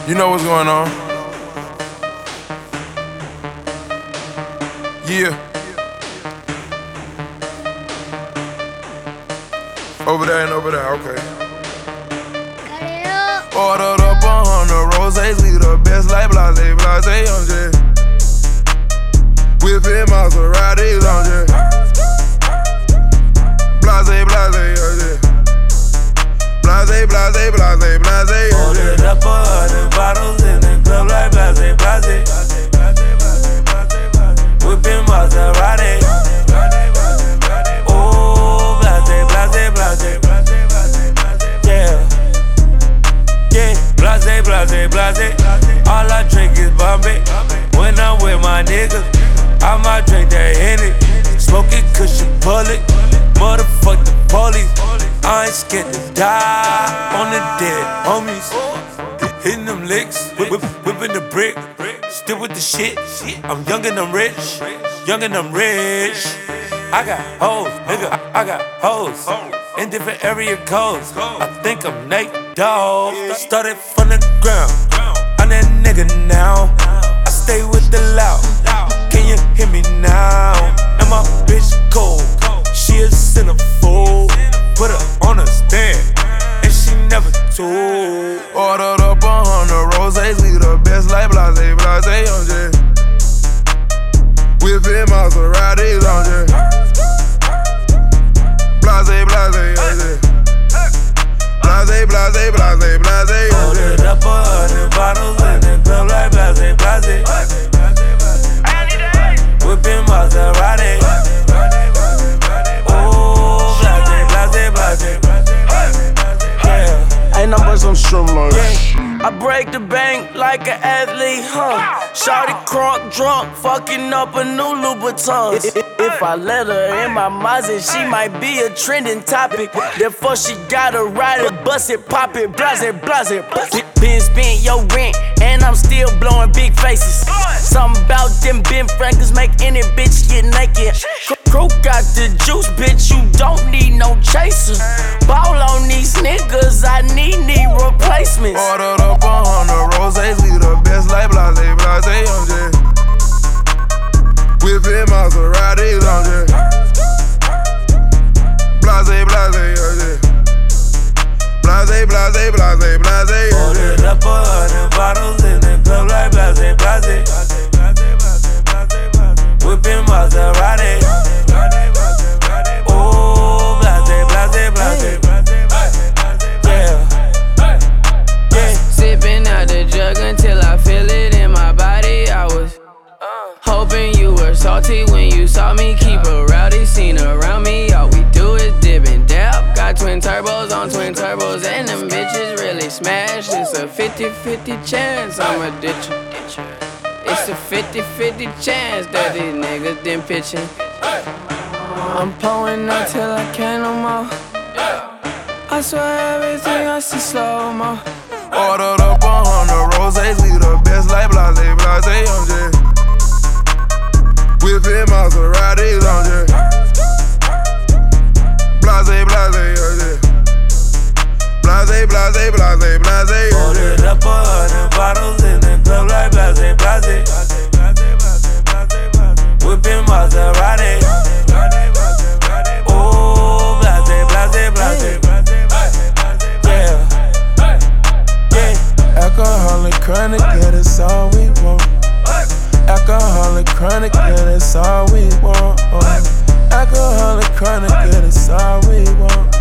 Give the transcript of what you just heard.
You know what's going on. Yeah. Over there and over there, okay. Ordered up 100 roses, we the best like blase, blase, I'm just whipping Maseratis, I'm just blase, blase, I'm just blase, blase, blase, blase. Ordered up 100 bottles in the club like blase, blase, whipping Maserati. Oh, blase, blase, blase, yeah, yeah, blase, blase, blase. All I drink is Bombay. When I'm with my niggas, I might drink that Henny. Smoking cushion bullet, motherfuck the police. I ain't scared to die on the dead homies. Hitting them licks, whipping the brick. Still with the shit. I'm young and I'm rich, young and I'm rich. I got hoes, nigga, I got hoes in different area codes. I think I'm Nate Dogg. Started from the ground, I'm that nigga now. I stay with the loud. Can you hear me now? And my bitch cold, she a centerfold. Put her on a stand, and she never told. Ordered up 100 roses, we the best like blase, blase, I'm just whipping Maseratis, I'm just blase, blase, I'm just blase, blase, blase, blase. Ordered up 100 bottles in the club like blase, blase, whipping Maserati. Oh, blase, blase, blase, yeah. Ain't no but some streamline. I break the bank like an athlete, Shawty crunk drunk, fucking up a new Louboutin. If I let her in my Mazda, she might be a trending topic. Therefore she gotta ride it, bust it, pop it, blase, blase. Been spent your rent, and I'm still blowing big faces. Something about them Ben Franklin's make any bitch get naked. Crew got the juice, bitch, you don't need no chaser. Ball on these niggas, I need replacements. Ordered up 100 roses, we the best like blase, blase, I'm just whipping Maseratis, I'm just blase, blase, I'm just blase, blase, blase, blase. Ordered up 100 bottles in the club like blase, blase, whipping Maserati. Oh, blase, blase, blase, yeah, yeah. Sipping out the jug until I feel it in my body. I was hoping you were salty when you saw me. Keep a rowdy scene around me. All we do is dip and dab. Got twin turbos on twin turbos, and them bitches really smash. It's a 50-50 chance I'ma ditch you. It's a 50-50 chance that these niggas done pitching. I'm pulling up till I can't no more. I swear everything I see slow-mo. Ordered up 100 roses, we the best like blase, blase, I'm just whipping Maseratis, I'm just blase, blase, I'm just blase, blase, blase, blase. Ordered up 100 bottles in the club like blase, blase, whipping Maserati. Oh, blase, blase, blase, yeah, yeah. Alcoholic, chronic, yeah, that's all we want. Alcoholic, chronic, yeah, that's all we want. Alcoholic, chronic, yeah, that's all we want.